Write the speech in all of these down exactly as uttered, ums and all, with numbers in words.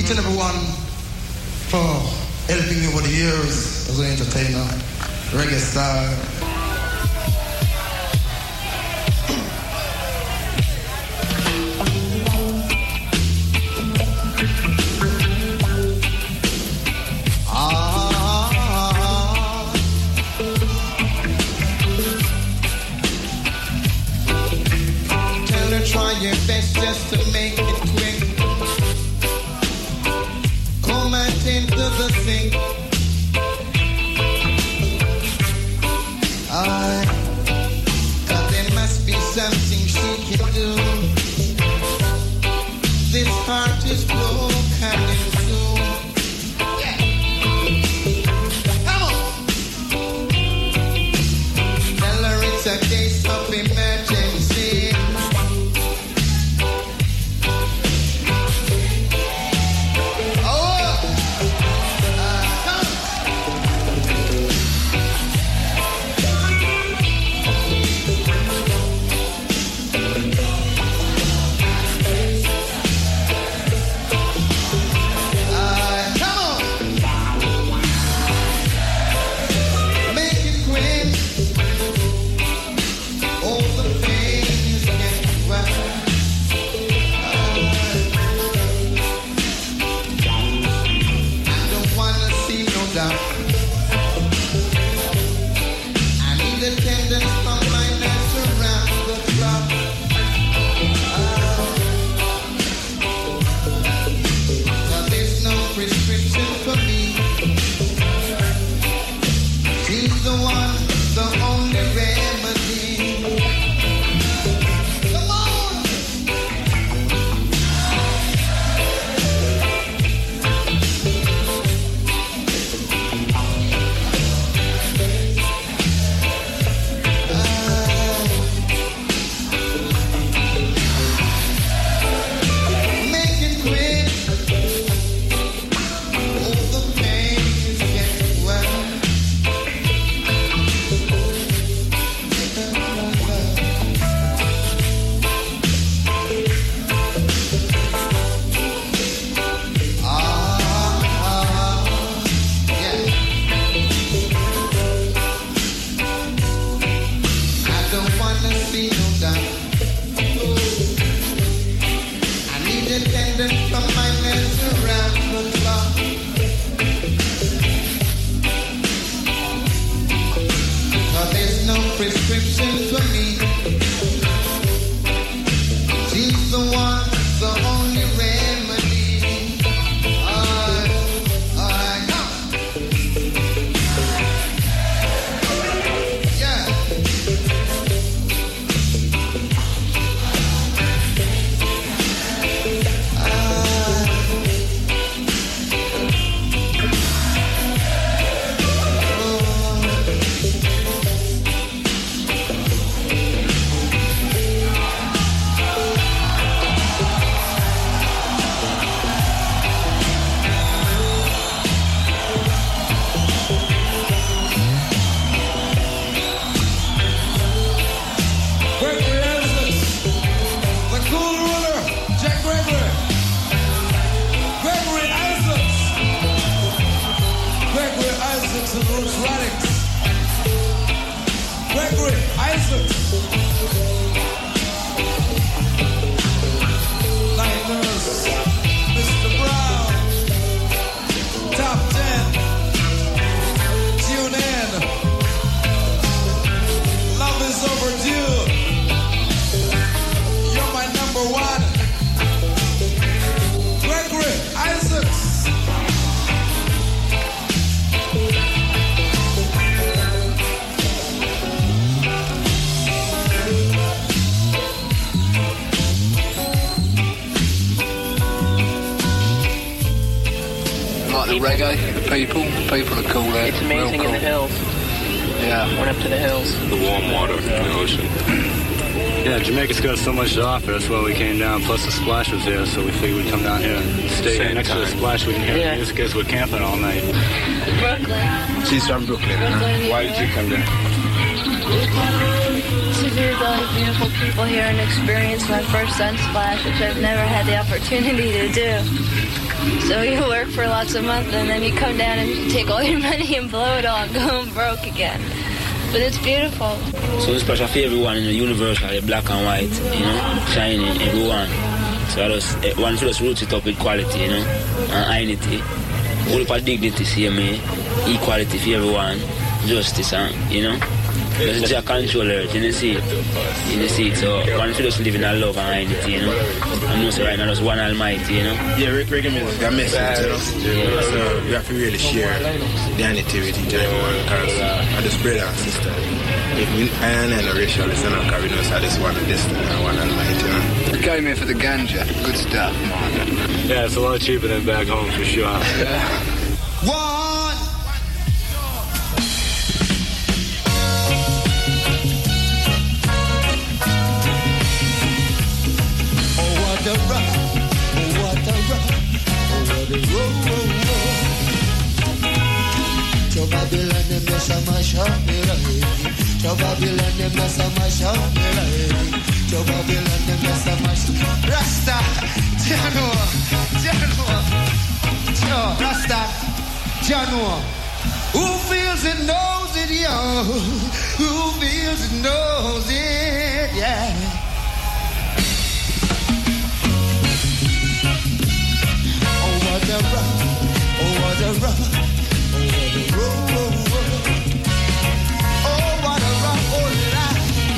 each and every one for helping me over the years as an entertainer, reggae star. Try your best just to make it quick. Come and into the sink. I thought there must be something she can do. This heart is broken in two. Yeah. Come on. Tell her it's a case of emergency. Reggae, the people, the people are cool there. It's amazing cool. in the hills. Yeah. Went up to the hills. The warm water in the ocean. Yeah, Jamaica's got so much to offer. That's why we came down. Plus the Splash was here, so we figured we'd come down here and stay Same next time. to the Splash. We can hear Yeah. the music as we're camping all night. Brooklyn. She's from Brooklyn. Huh? Why did you come down? to be with all the beautiful people here and experience my first Sunsplash, which I've never had the opportunity to do. So you work for lots of months and then you come down and you take all your money and blow it all and go home broke again. But it's beautiful. Sunsplash for everyone in the universal, black and white, you know, shining, everyone. So I just, one for us roots it up with quality, you know, and dignity. All for dignity, see me, equality for everyone, justice, and, you know. This is just control earth, you see it. You see it. So one for us live in a love and dignity, you know. And most right now, there's one almighty, you know. Yeah, reggae music, that message, you know. Yeah. So we have to really share the dignity with each and everyone, because uh, just brother and sister. If we, I and I know racial, it's not because we know so this one destiny and one almighty, you know. We came here for the ganja. Good stuff, man. Yeah, it's a lot cheaper than back home for sure. Yeah. One. Oh, what a rock. Oh, what a rock. Oh, what a roll, roll, roll. To Babylon, them mess a mash up me like. To Babylon, them mess a mash up me like. To Babylon, them mess a mash. Rasta, Jano, Jano, Jano, Rasta, Jano. Who feels it knows it, yo. Who feels it knows it, yeah. Oh, what a rock, oh, what a rock. Oh, what a rock, oh, oh, what a rock, oh, la.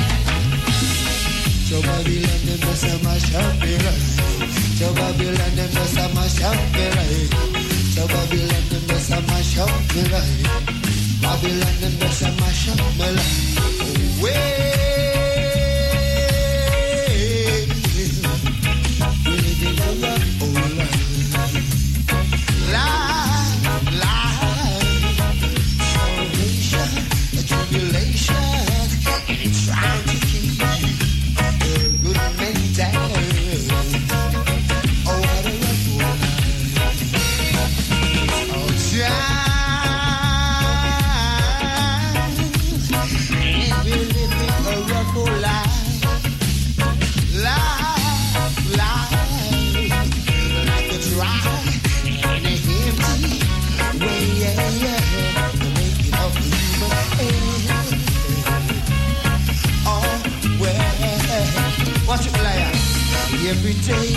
To Babylon, them mess a mash up me right. To Babylon, them mess a mash up me right. To Babylon, them mess a mash up me right. Babylon, them mess a mash up me right. Oh, way. We live in a rock, oh, la. La, salvation, tribulation, and trying to keep the good men down. Oh, what a rough life. Oh, child, and we're living a rough life. Life, life, like a dry and a empty way, yeah, yeah. The making of the human head. Oh, well, watch it, liar. Every day,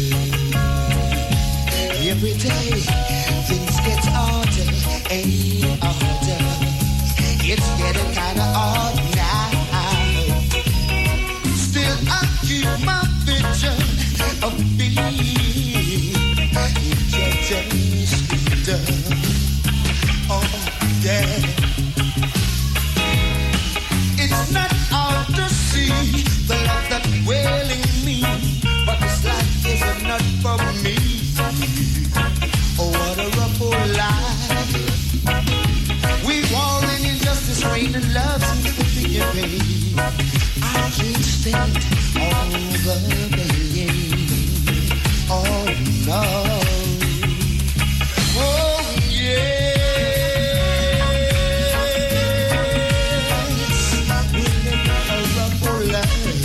every day, things get harder and harder. It's getting kinda hard now. Still, I keep my vision of being oh, yeah. It's not hard to see the love that wailing me, but this life is not for me. Oh, what a rough old life. We warring injustice, rain and love seems to be in vain. I can't stand all the pain. Oh, no. Oh, yes, we live a rough life.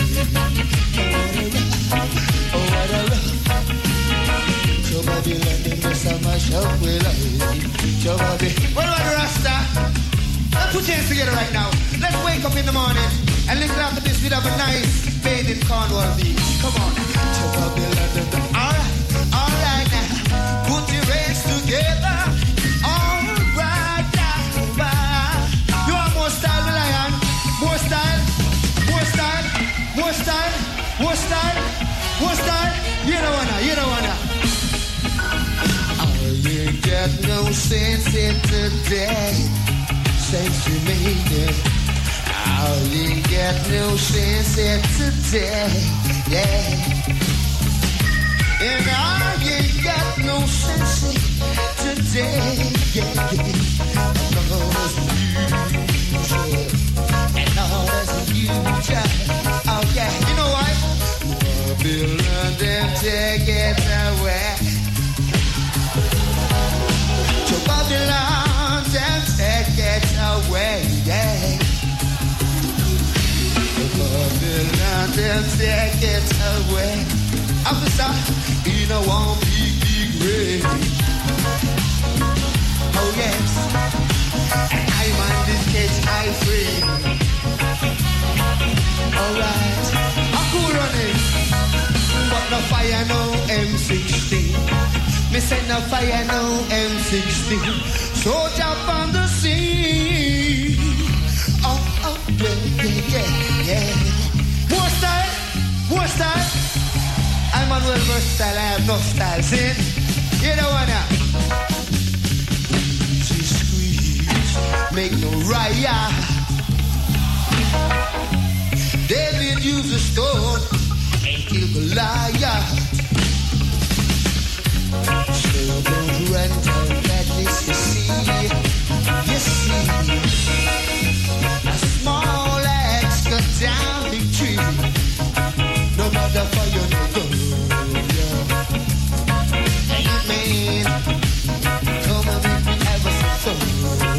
Oh, what a rough. So Babylon, them mess a mash up with life. So Babylon, what about the Rasta? Let's put hands together right now. Let's wake up in the morning and listen after this with a nice faded Cornwall beat. Come on. So Babylon, them all right, all right now. Put your hands together. All right now. You want more style, Lion? More style? More style? More style? More style? More style? You don't wanna, you don't wanna. Oh, you got no sense in today. Sense you made it. Oh, you got no sense in today. Yeah. And I ain't got no sense today, yeah, yeah. Cause you, and all that's a future. Oh, yeah, you know what? Babylon, them take it away. So Babylon, them take it away, yeah. them say get away. Officer, in a one big, big way. Oh yes, and I'm on this case, I free. Alright, I'm cool running, but no fire, no M sixteen. Me say no fire, no M sixteen. Soldier on the scene. Oh, oh, yeah, yeah, yeah. War style, war style. I'm on well versatile, I have no style. See? You know what now? She squeeze, make no riot. David used a stone and killed Goliath. So don't run from madness, you see. You see. A small axe cut down the tree. No matter for you no go. Hey man, come on make me have some fun.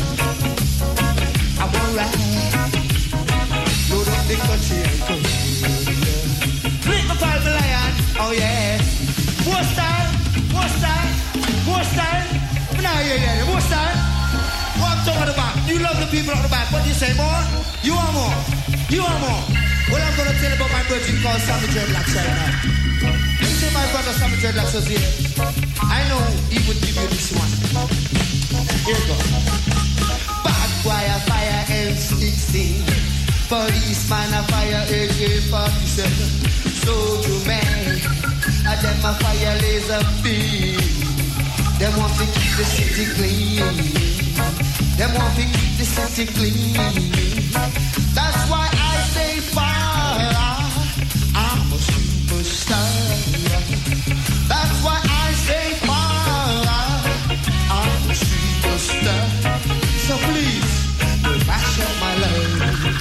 I'm alright. Load up the country and go. Click my pal, the lion. Oh yeah. War style, war style, war style. Now yeah yeah, war style. What I'm talking at the back. You love the people at the back. What do you say, more? You want more? You want more? Well, I'm going to tell you about my virgin called Sammy Dreadlocks right now. You see my brother Sammy Dreadlocks was here. I know he would give you this one. Here you go. Bad boy a fire M sixteen. Policeman a fire A K forty-seven. Soldier man, a them a fire laser beam. Them want to keep the city clean. Them want to keep the city clean. That's why I say fire. I'm a superstar. That's why I say fire. I'm a superstar. So please, don't mash up my life.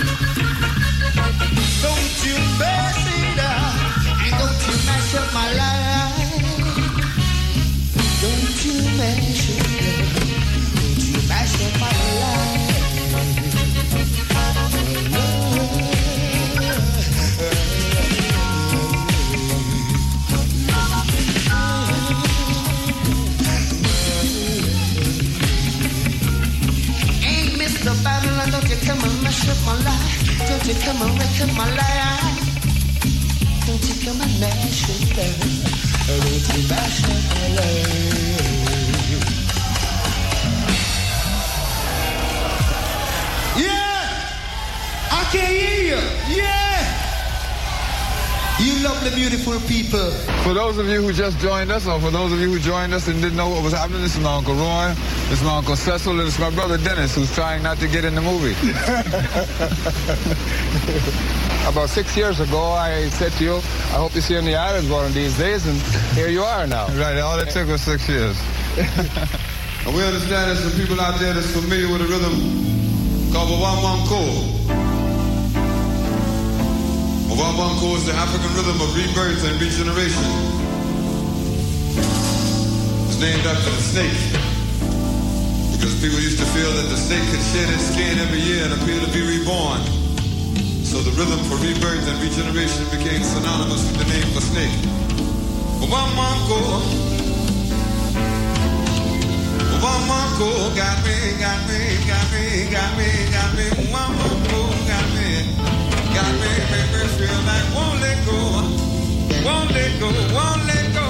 Don't you mess it up. And don't you mash up my life. Don't you mash it up. Don't you mash up my life. Mister Babylon, don't you come and mash up my life. Don't you come and wreck up my life. Don't you come and mash it up. Don't you mash up my life. Yeah! I can hear you. Yeah! You lovely, beautiful people. For those of you who just joined us, or for those of you who joined us and didn't know what was happening, this is my Uncle Roy, this is my Uncle Cecil, and it's my brother Dennis, who's trying not to get in the movie. About six years ago, I said to you, I hope you see you on the islands one of these days, and here you are now. Right, all it took was six years. And we understand there's some people out there that's familiar with a rhythm called Wawanko. Wawanko is the African rhythm of rebirth and regeneration. It's named after the snake, because people used to feel that the snake could shed its skin every year and appear to be reborn. So the rhythm for rebirth and regeneration became synonymous with the name for snake. Wawanko, Wawanko got me, got me, got me, got me, got me. Wawanko got me. Got me, make me feel like won't let go, won't let go, won't let go.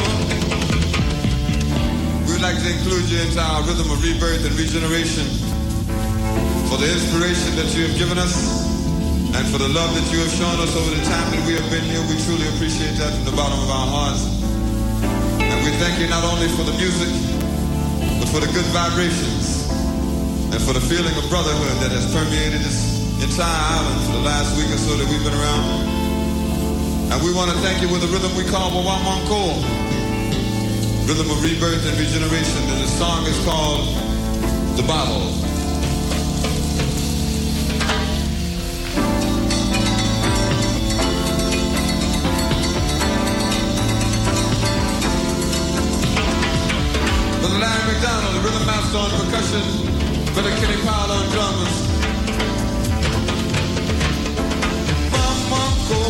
We'd like to include you into our rhythm of rebirth and regeneration for the inspiration that you have given us and for the love that you have shown us over the time that we have been here. We truly appreciate that from the bottom of our hearts. And we thank you not only for the music, but for the good vibrations and for the feeling of brotherhood that has permeated this entire island for the last week or so that we've been around. And we want to thank you with a rhythm we call Wawanko, rhythm of rebirth and regeneration. And the song is called The Bottle. Brother Larry McDonald, the rhythm master on percussion, Brother Kenny Powell on drums. Wawanko,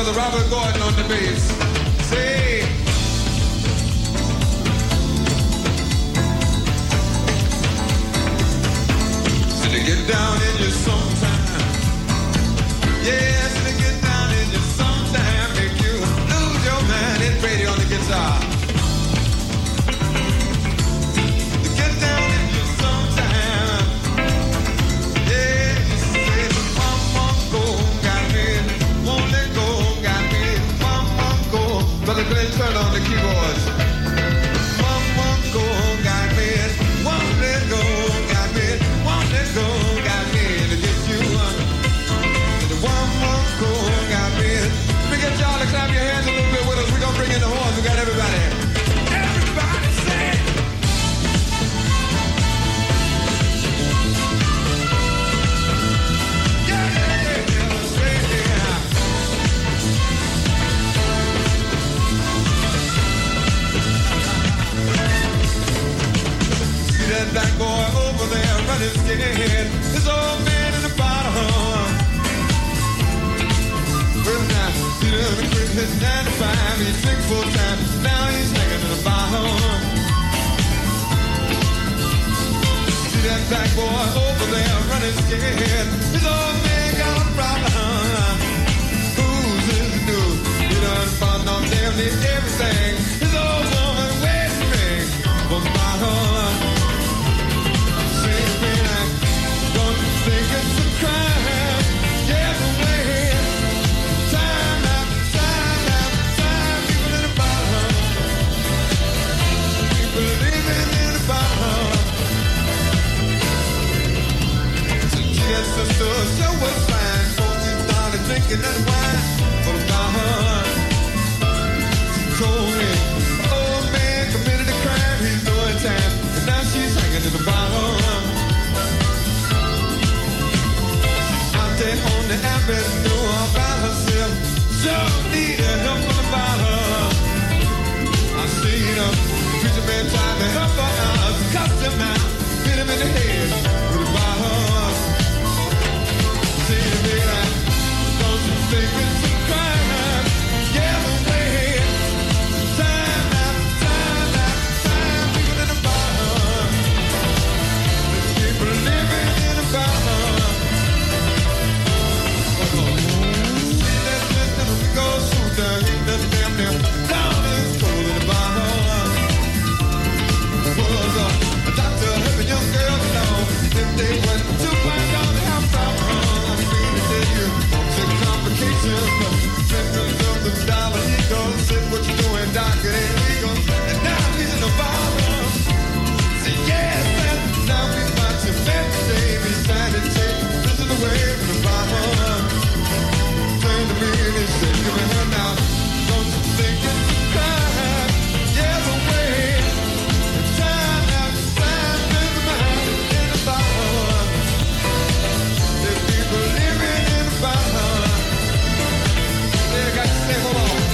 brother Robert Gordon on the bass. Say, so to get down in you sometime. Yes, to get down in you sometime. Make you lose your mind. It's Brady on the guitar. To get down in you sometime. Yeah, you say the mama go, got me, won't let go, got me, mama go. Brother Glenn Turner on the keyboards. Mama go, got me, won't let go, got me, won't let go, got me to get you on. The mama go, got me. Let me get y'all to clap your hands a little bit with us. We're gonna bring in the horns. We got everybody. Everybody say. That black boy over there running scared. This old man in the bottom. Well now, he done quit his nine to five. He drink full time. Now he's hanging in the bottom. See that black boy over there running scared. This old man got a problem. Who's his dude? He done found on damn near everything. His old woman waiting for me from the bottom. Don't think it's a crime. Get away. Time after time after time. People in the bottom. People living in the bottom. So yes, sister, show was fine. Before she started drinking that wine for the bottom. She told me, old man committed a crime. He's doing time. And now she's hanging in the bottom. On the avenue all by herself, just need a help from the bottom. I seen her, preacher man trying to help her out, cussed him out, hit him in the head with a bottom. See the man, don't you think it's a crime? Get away, time after time after time, people in the bottom, people living in the bottom. Go shoot down, hit that damn damn down and cold in the bottom. Was a doctor helping young girls along. If they went to find out how problem, I'm feeling to you. Sick complications, symptoms of the dollar eagle. Said what you doing, doc, it ain't legal. And now he's in the bottom. Say yes, and now we find your every day. He's trying to take this is the way from the bottom. Turn to me and he said, give me her now. Don't you think it's a crime? Get away. Time after time, in the mind, in the bottom. There are people living in the bottom. They got to say, hold on.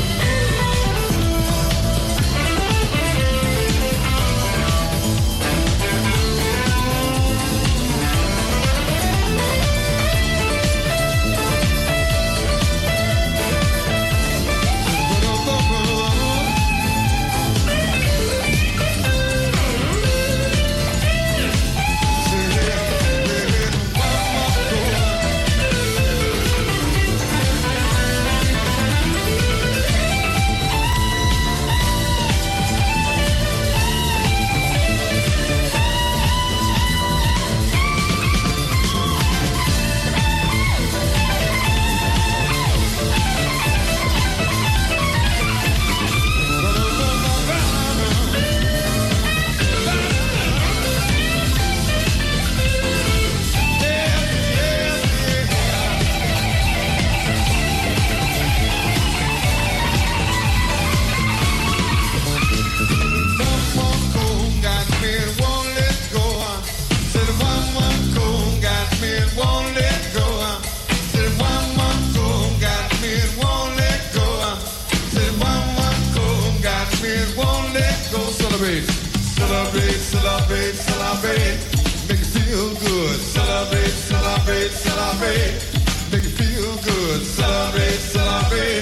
Celebrate, celebrate, celebrate. Make it feel good. Celebrate, celebrate, celebrate. Make it feel good. Celebrate, celebrate.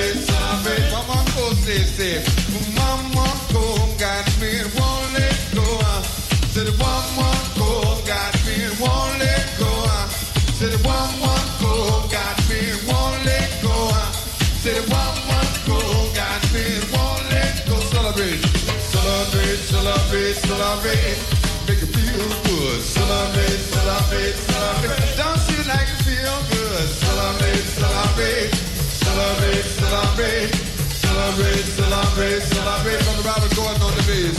celebrate, celebrate. Mama go say, say, Mama go got me, won't let go. Said one more go got me, won't let go. Said one more go got me, won't let go. Said one more go got me, won't let go. Celebrate, celebrate, celebrate, celebrate. Make it feel good. Celebrate, celebrate, celebrate. Don't you like to feel good? Celebrate, celebrate, celebrate, celebrate, celebrate, celebrate, celebrate. From the Robert Gordon on the bass.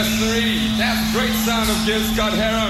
Yes, sirree. That's great sound of Gil Scott-Heron.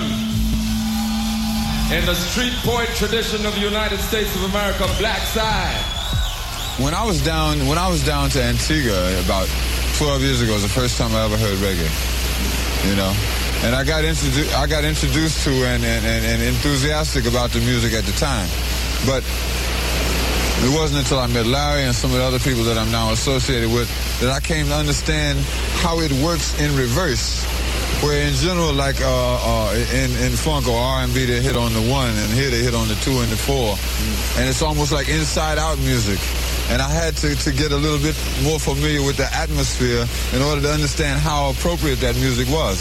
In the street poet tradition of the United States of America, Black Side. When I was down, when I was down to Antigua about twelve years ago, was the first time I ever heard reggae. You know, and I got introduced, I got introduced to and, and, and, and enthusiastic about the music at the time, but it wasn't until I met Larry and some of the other people that I'm now associated with that I came to understand how it works in reverse. Where in general, like uh, uh, in, in funk or R and B, they hit on the one, and here they hit on the two and the four. Mm. And it's almost like inside-out music. And I had to, to get a little bit more familiar with the atmosphere in order to understand how appropriate that music was.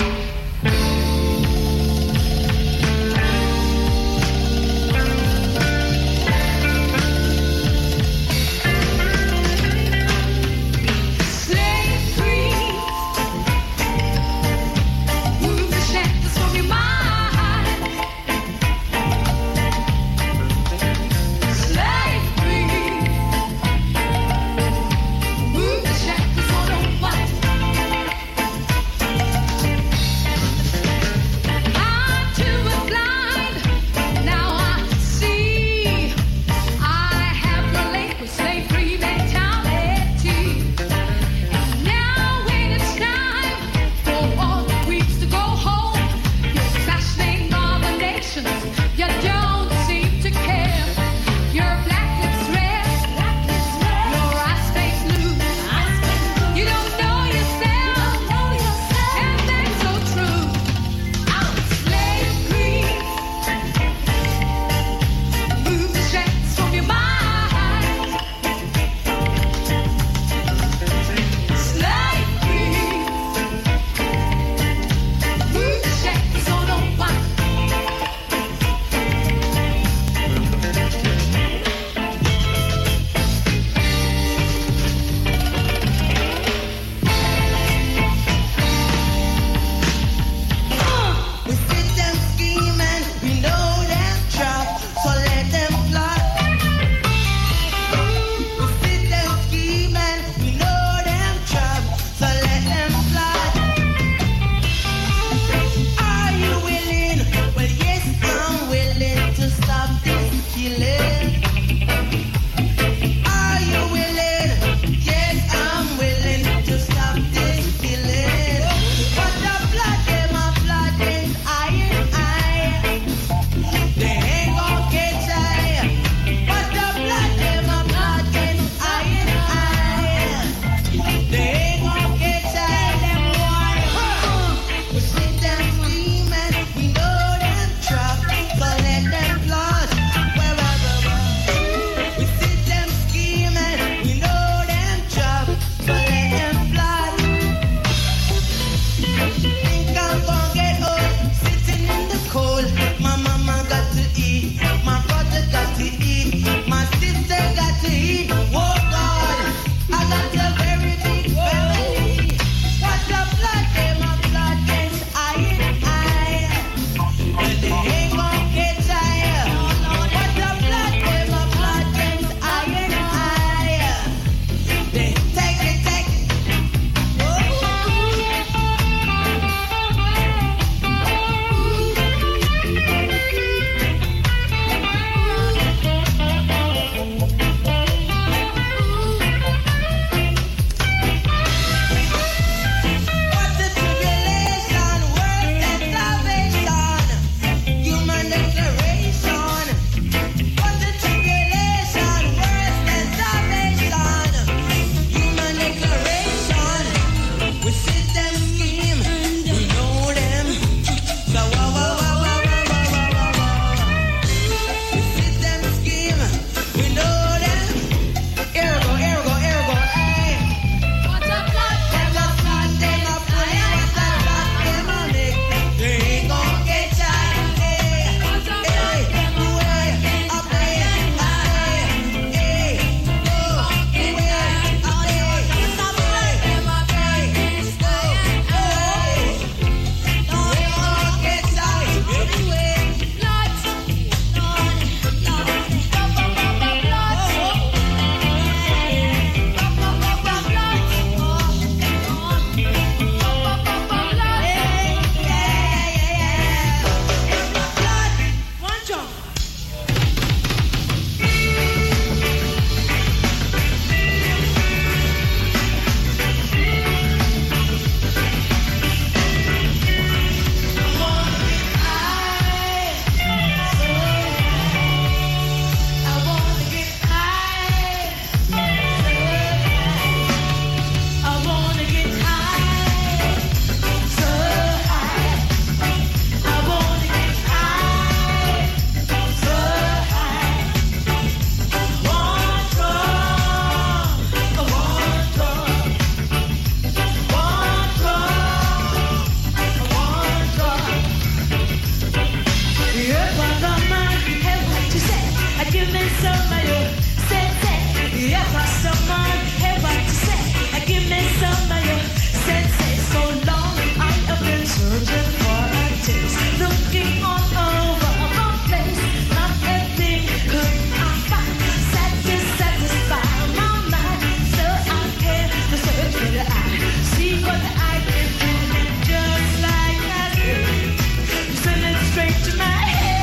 some of your sensei. Yeah, Rastaman, hey, what you say? Give me some of your sensei. So long I have been searching for a taste, looking all over my place. Not a thing could I find satis- satisfy my mind. So I came to search for the eye, see what I can do, just like I do. Send it straight to my head.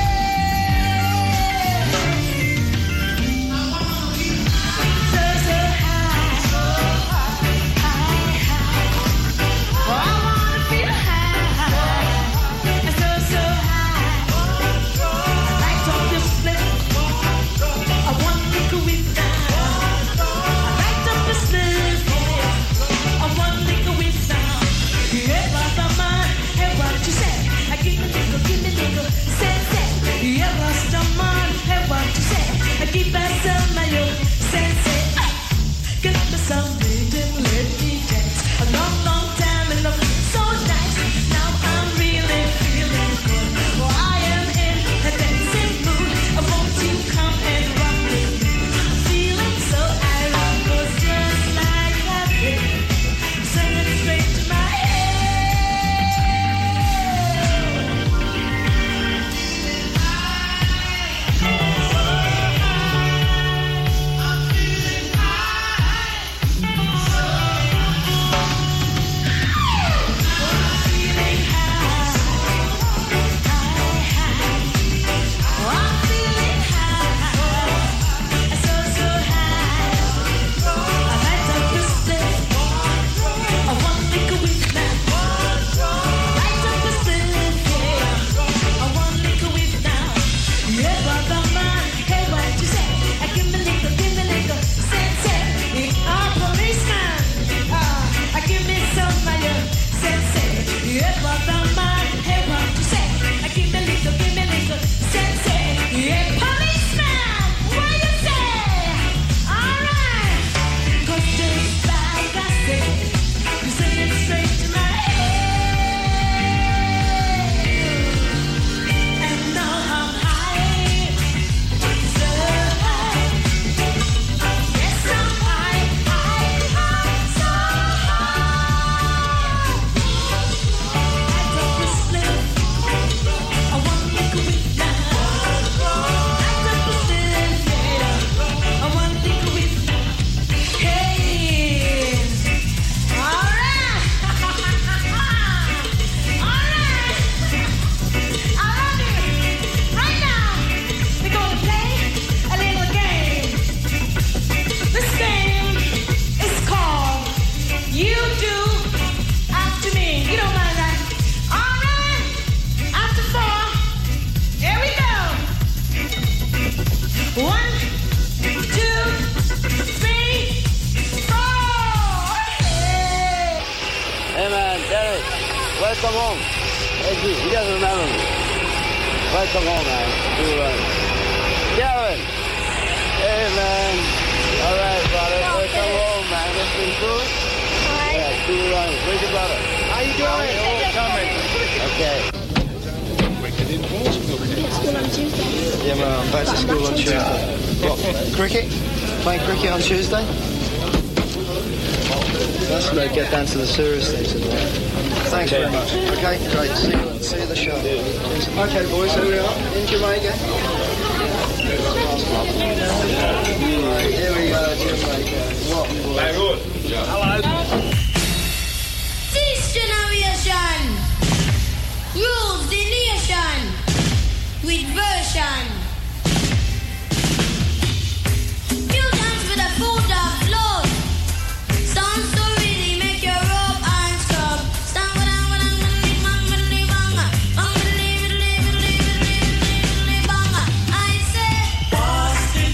So, so high, so high, high, high. Oh, I wanna feel high, so, so high. I like to feel split. I want to go with that. I like to feel split. I want to go with that. Yeah, Rasta man, hey, what you say? I give me nickel, give me nickel, say, say. Yeah, Rasta man, hey, what you say? I give me some of your sensei. Give me some rhythm, let me dance. A long, long time and love so nice. Now I'm really feeling good. Oh, I am in a dancing mood. I want you come and rock with me. I'm feeling so ironic, 'cause just like I did, send it straight to my head. Welcome home. Thank you. You guys remember me. Welcome home, man. Do right. Gavin. Hey, man. All right, brother. Welcome home, man. Everything cool? Hi. Yeah, do right. Where's your brother? How you doing? Coming. Okay. School on Tuesday. Yeah, man. I'm back to school on Tuesday. What? Cricket? Playing cricket on Tuesday? Let's uh, get down to the serious things as well. Thanks okay. very much. Okay, great. See you, see you at the show. Okay, boys, here we are in Jamaica. Right, here we go, Jamaica. What? Hello. This generation rules the nation with version. You dance with a food of love. Sounds so really make your rope and scrub. Stand with a with a believe man believe banga. Bang believe believe believe believe believe banga. I say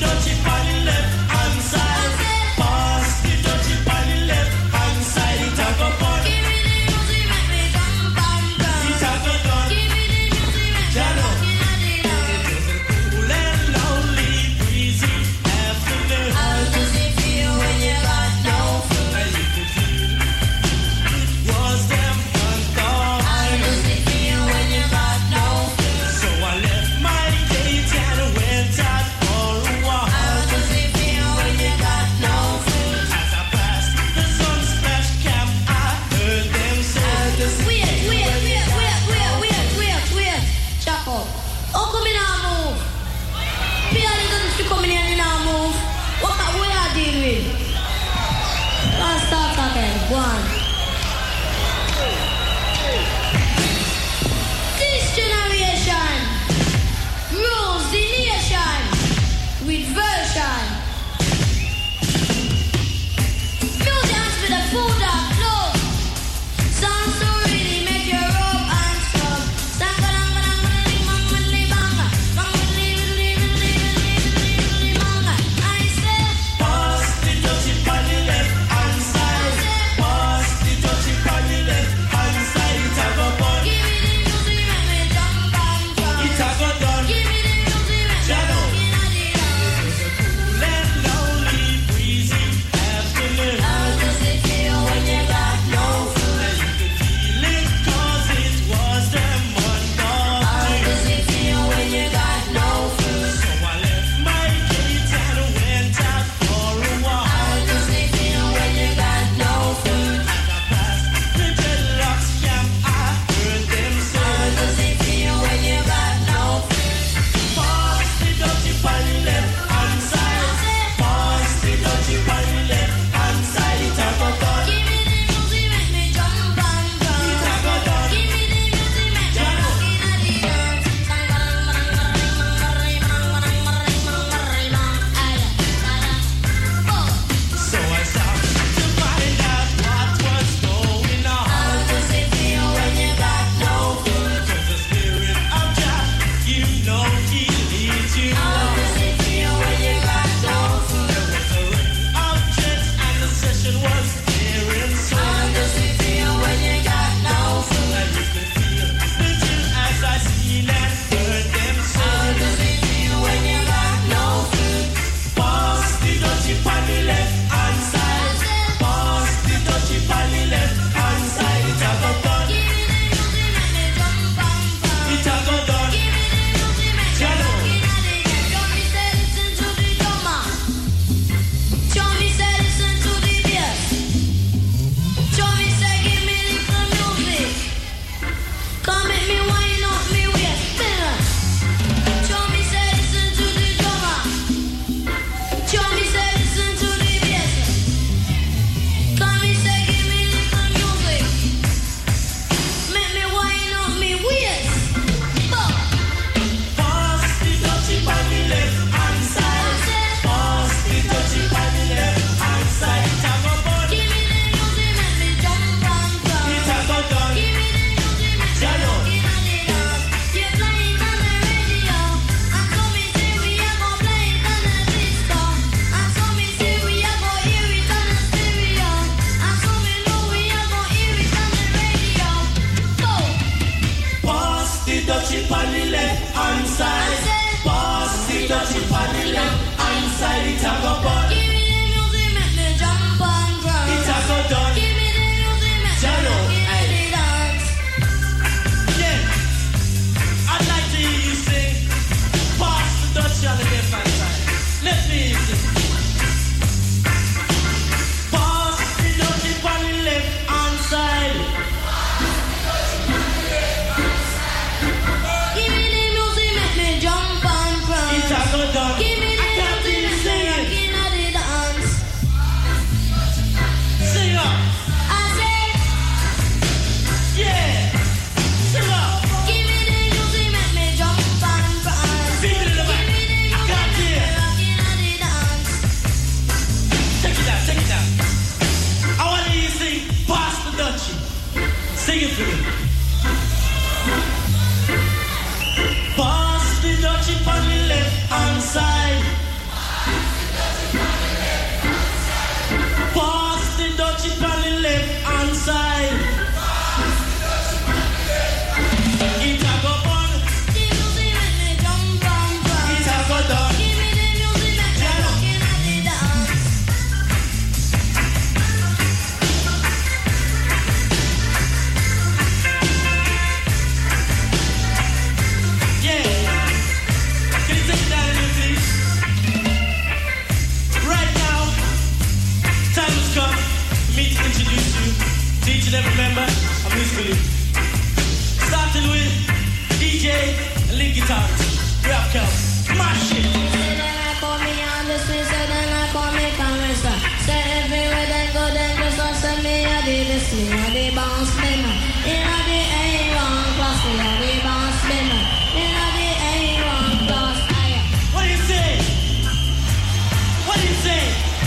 this me, so then I come make a mess. Say everywhere they go, they just a send me a the this me, a the bounce me man. In a the A one class, me a the bounce me man. In a the A one class, I. What do you say? What do you say?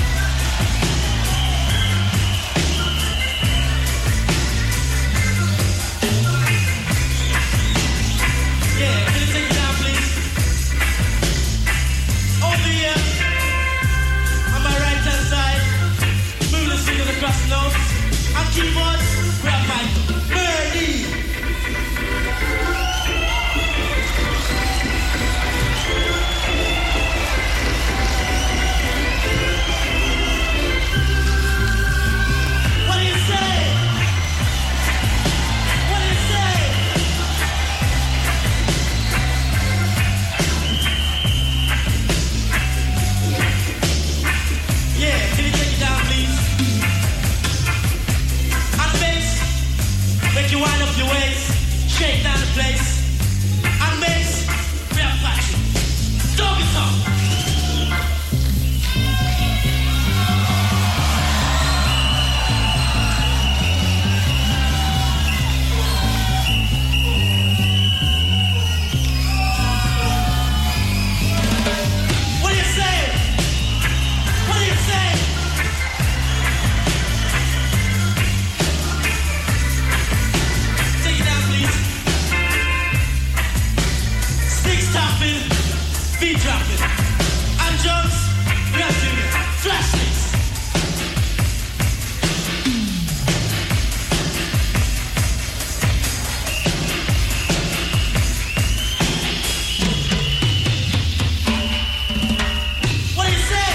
Yeah, can you take it down, please? Over here, on my right hand side, move the fingers across the notes. On keyboards, grab Michael. Birdie! What do you say? What do you say? Yeah, can you take it down, please? On the bass, make you wind up your waist, shake down the place. On bass, we have Patrick. Dog it up. What do you say? What do you say? Take it down, please. Sticks tapping, feet dropping. And drums, we are doing flash sticks. What do you say?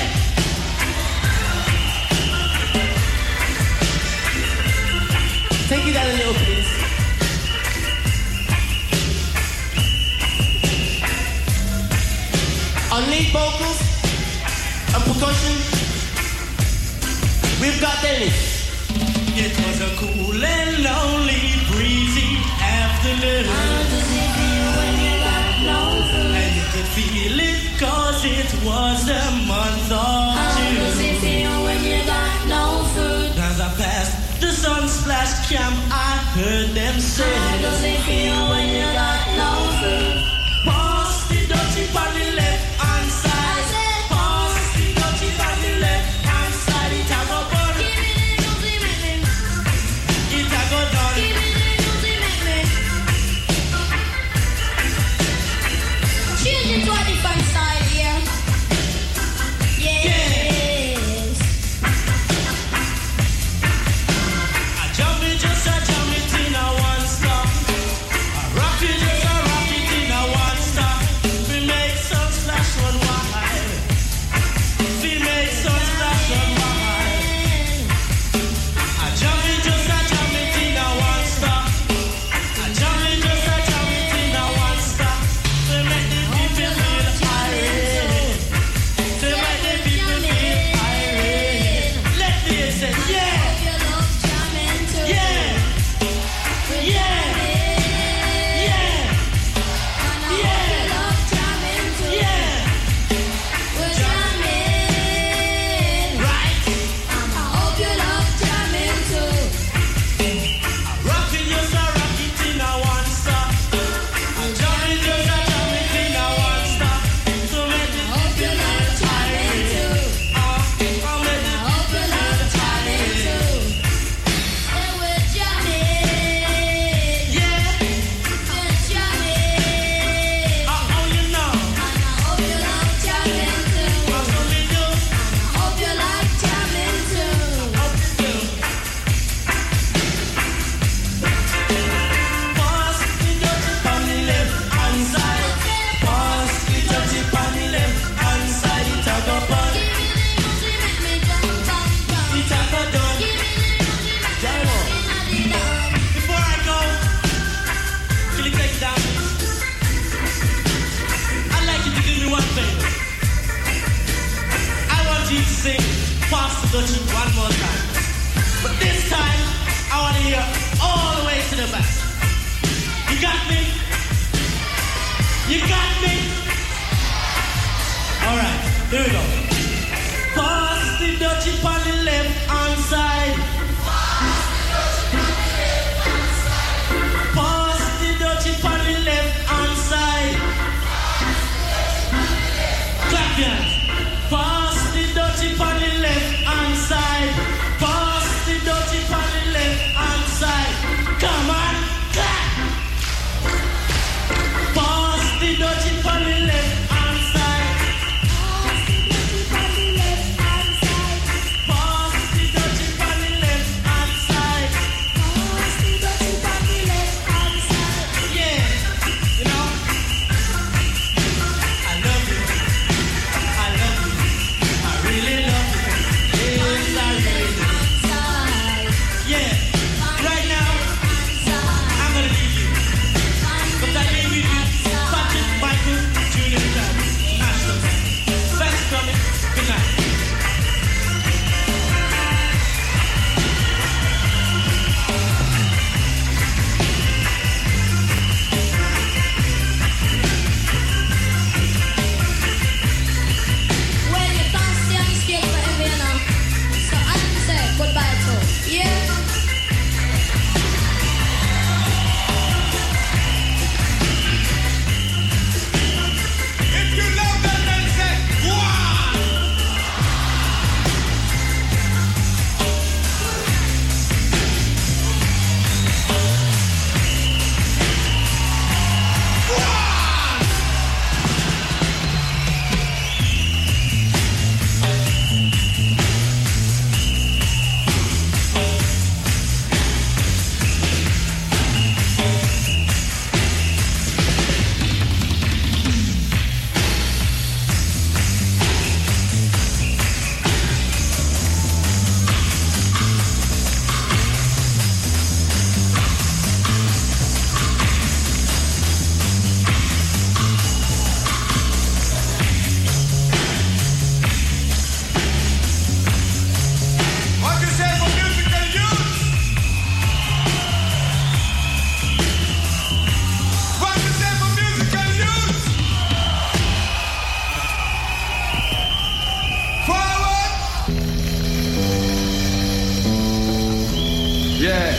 Take it down a little, please. On lead vocals and percussion, we've got Dennis. It was a cool and lonely, breezy afternoon. How does it feel when you got no food? And you could feel it cause it was the month of How June. does it feel when you got no food? As I passed the Sunsplash camp, I heard them say, How does it feel when you got no food? pass the dirty on the left hand side. Pass the dirty on the left hand side. It a go burn. Give me the music, make me. It a go down. Give me the music, make me. Change it to a different side here. Yes. I jump it just a jump it in a one stop. I rock it just a rock it in a one stop. We make some splash run wild. We make some splash run wild. I jump it just a jump it in a one stop. I jump it just a jump it in a one stop. We make the people feel irate. We make the people feel irate. Let me say yeah. You love jamming too. Yeah, We're yeah, jamming. yeah, And I Yeah. hope you love jamming too. yeah. We're jamming. Right. And I hope you love jamming too. Rock it, just a rock it in a one stop. And jump it, just a jump it in a one stop. So make the I hope you love jamming too. uh, I'll make I the hope you love jamming too. And we're jamming. yeah. We're jamming. Uh, oh, you know. And I hope you love jamming too. What do we do? I hope you like jamming too. Up to. Pass the dirty on the left hand side. Pass the dirty on the left hand side. It a go burn. Give me the music, make me jump, jump, jump. It a go done. Give me the music, make me rock in the dance. Before I go, can you take it down, please? I'd like you to do me one favor. I want you to sing Pass the Dutchie one more time. But this time, I want to hear all the way to the back. You got me? You got me? All right, here we go. the dirty on the left hand side. Pass the dirty on the left hand side. Clap your hands. Pass the dirty on the left hand side. Pass the dirty on the left hand side. Come on, clap. Pass the dirty on the left hand side. Pass the dirty on the left hand side. Pass the dirty on the left hand side. Yeah, you know, I love you. I love you. I really love you. Yes, I really do. Yeah, right now, I'm gonna leave you. But I leave you with Patrick Michael Junior Club. National Bank. Thanks for coming. Good night. Well, you can't stay on the stage forever, you know. So I have to say goodbye to you. If you love them, then say, wow! What you say for musical youth? What you say for musical youth? Forward! Yeah.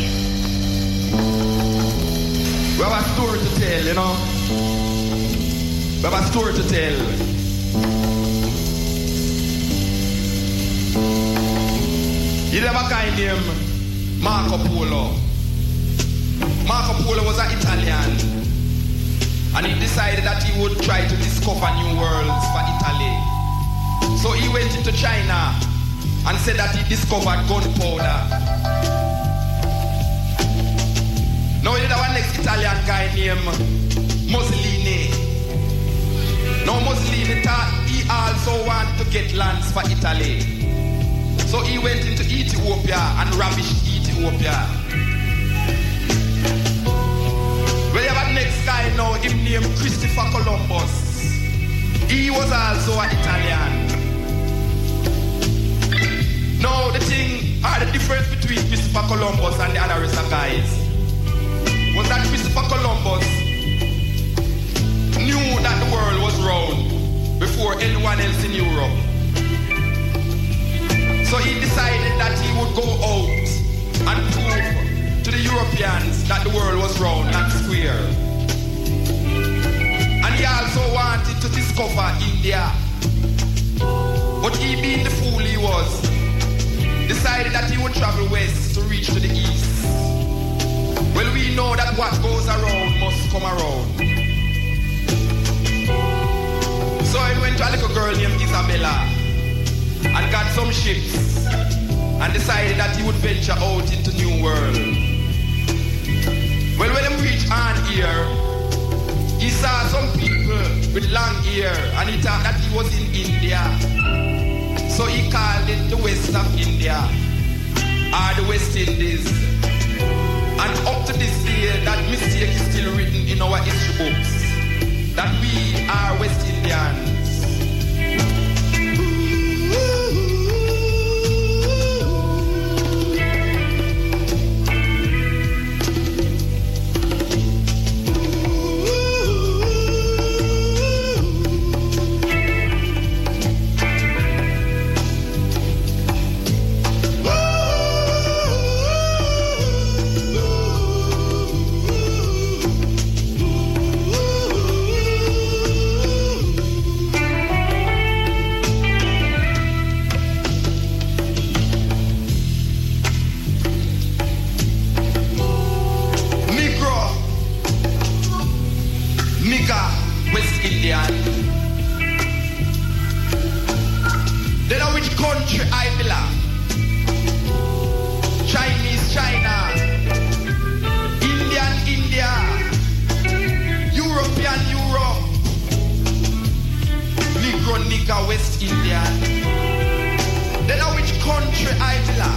We have a story to tell, you know. We have a story to tell. You have a guy named Marco Polo. Marco Polo was an Italian. And he decided that he would try to discover new worlds for Italy. So he went into China and said that he discovered gunpowder. Now you have a next Italian guy named Mussolini. Now Mussolini thought he also wanted to get lands for Italy. So he went into Ethiopia and ravished Ethiopia. Well, you have a next guy now, him named Christopher Columbus. He was also an Italian. Now the thing, or the difference between Christopher Columbus and the other rest of guys was that Christopher Columbus knew that the world was round before anyone else in Europe. So he decided that he would go out and prove to the Europeans that the world was round, not square. And he also wanted to discover India. But he, being the fool he was, decided that he would travel west to reach to the east. Well, we know that what goes around must come around. So he went to a little girl named Isabella and got some ships and decided that he would venture out into new world. Well, when he reached on here, he saw some people with long hair and he thought that he was in India. So he called it the West of India or the West Indies. And up to this day, that mistake is still written in our history books, that we are West Indians. country I belong. Chinese, China. Indian, India. European, Europe. Negro, nigger, West Indian. Then know which country I belong.